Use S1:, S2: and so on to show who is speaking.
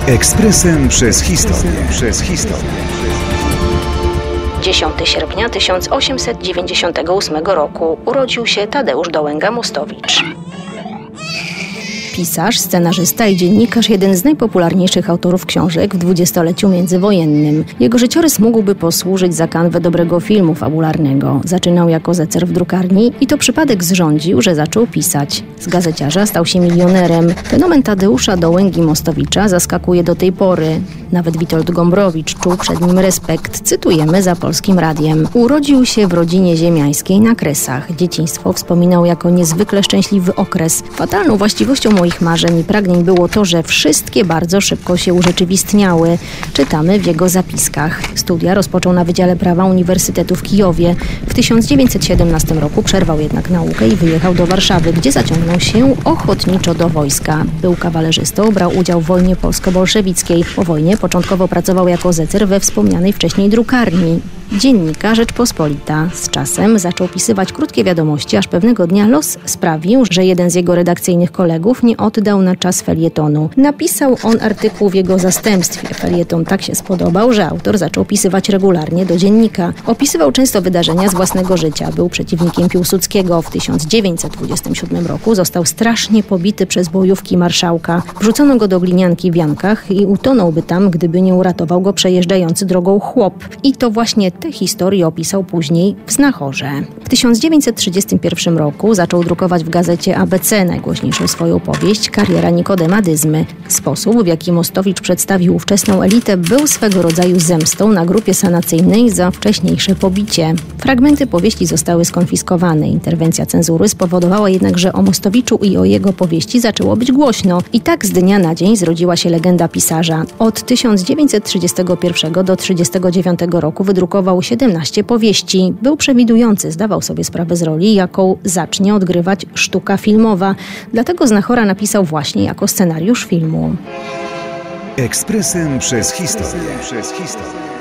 S1: Ekspresem przez historię.
S2: 10 sierpnia 1898 roku urodził się Tadeusz Dołęga-Mostowicz. Pisarz, scenarzysta i dziennikarz, jeden z najpopularniejszych autorów książek w dwudziestoleciu międzywojennym. Jego życiorys mógłby posłużyć za kanwę dobrego filmu fabularnego. Zaczynał jako zecer w drukarni i to przypadek zrządził, że zaczął pisać. Z gazeciarza stał się milionerem. Fenomen Tadeusza Dołęgi-Mostowicza zaskakuje do tej pory. Nawet Witold Gombrowicz czuł przed nim respekt. Cytujemy za Polskim Radiem. Urodził się w rodzinie ziemiańskiej na Kresach. Dzieciństwo wspominał jako niezwykle szczęśliwy okres. Fatalną właściwością moich marzeń i pragnień było to, że wszystkie bardzo szybko się urzeczywistniały. Czytamy w jego zapiskach. Studia rozpoczął na Wydziale Prawa Uniwersytetu w Kijowie. W 1917 roku przerwał jednak naukę i wyjechał do Warszawy, gdzie zaciągnął się ochotniczo do wojska. Był kawalerzystą, brał udział w wojnie polsko-bolszewickiej. Po wojnie początkowo pracował jako zecer we wspomnianej wcześniej drukarni. Dziennika Rzeczpospolita. Z czasem zaczął pisywać krótkie wiadomości, aż pewnego dnia los sprawił, że jeden z jego redakcyjnych kolegów nie oddał na czas felietonu. Napisał on artykuł w jego zastępstwie. Felieton tak się spodobał, że autor zaczął pisywać regularnie do dziennika. Opisywał często wydarzenia z własnego życia. Był przeciwnikiem Piłsudskiego. W 1927 roku został strasznie pobity przez bojówki marszałka. Wrzucono go do glinianki w Jankach i utonąłby tam, gdyby nie uratował go przejeżdżający drogą chłop. I to właśnie tę historię opisał później w Znachorze. W 1931 roku zaczął drukować w gazecie ABC najgłośniejszą swoją powieść Kariera Nikodema Dyzmy. Sposób, w jaki Mostowicz przedstawił ówczesną elitę, był swego rodzaju zemstą na grupie sanacyjnej za wcześniejsze pobicie. Fragmenty powieści zostały skonfiskowane. Interwencja cenzury spowodowała jednak, że o Mostowiczu i o jego powieści zaczęło być głośno. I tak z dnia na dzień zrodziła się legenda pisarza. Od 1931 do 1939 roku wydrukował 17 powieści. Był przewidujący, zdawał sobie sprawę z roli, jaką zacznie odgrywać sztuka filmowa. Dlatego Znachora napisał właśnie jako scenariusz filmu.
S1: Ekspresem przez historię.